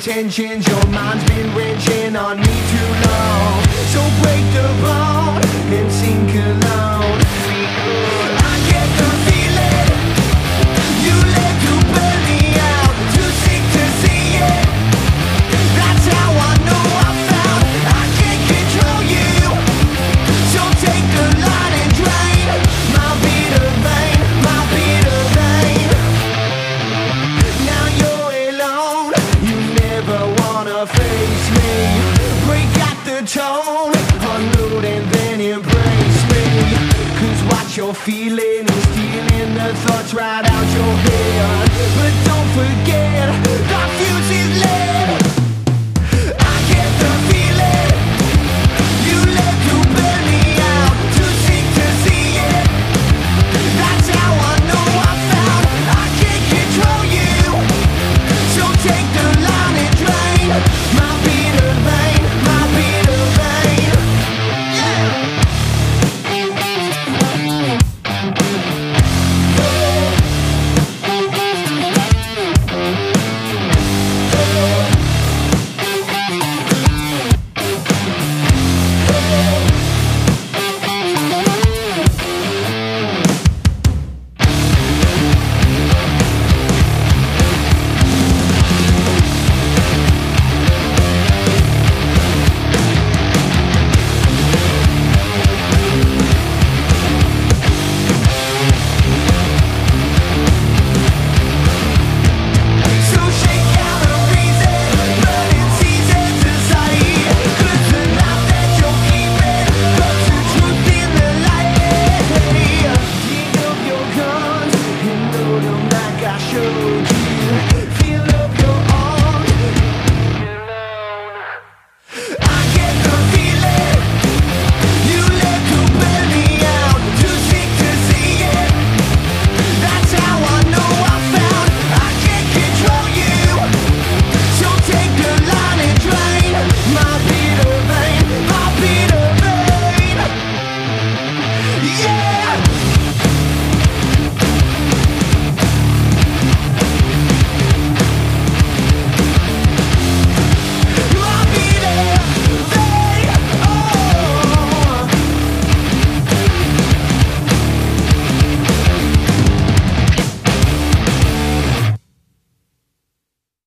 intentions. Your mind's been wrenching on me too long. So break the bond and sink alone. I get the feeling you let your belly out. Too sick to see it. That's how I know I found I can't control you. So take the line and drain my bitter vein, my bitter vein. Now you're alone, you never wanna face me. Break out the tone, unload and then embrace me. Cause what you're feeling is stealing the thoughts right out your head. But don't forget